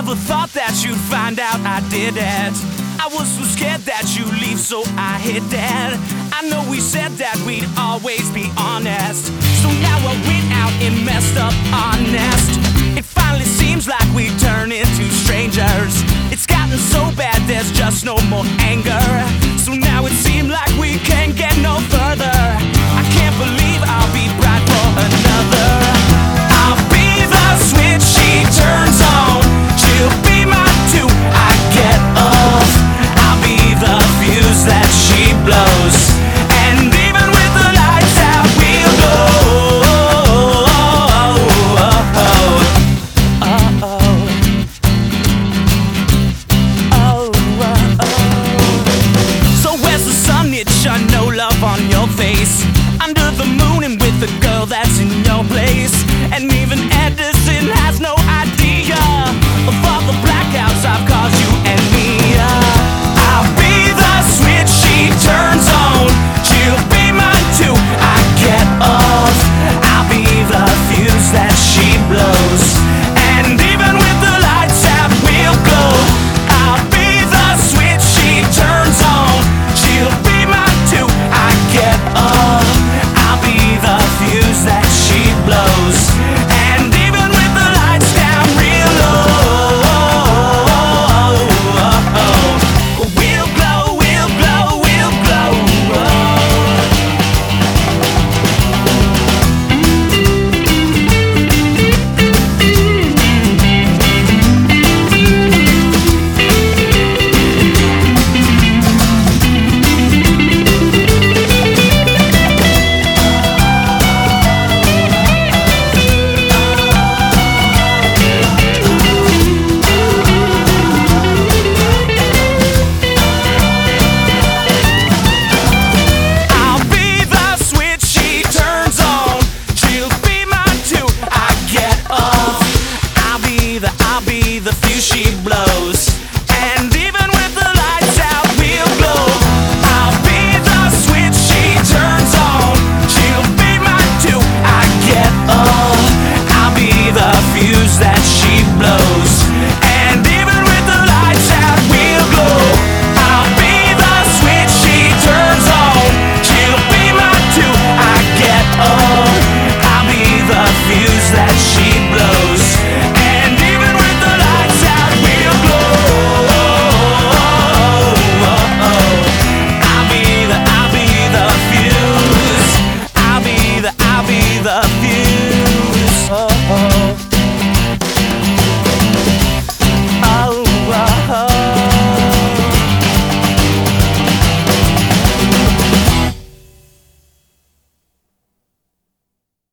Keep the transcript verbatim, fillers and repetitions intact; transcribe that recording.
never thought that you'd find out I did it. I was so scared that you'd leave, so I hid it. I know we said that we'd always be honest, so now I went out and messed up our nest. It finally seems like we turn into strangers. It's gotten so bad there's just no more anger. So now it seems like we can't get no further. I can't believe I'll be bride for another. I'll be the switch she turns on, she'll be my two I get off. I'll be the fuse that she blows, and even with the lights out we'll go. No love on your face, under the moon and with the girl that's in your place. And even Edison has no idea of all the blackouts I've caused you and me. I'll be the switch she turns on.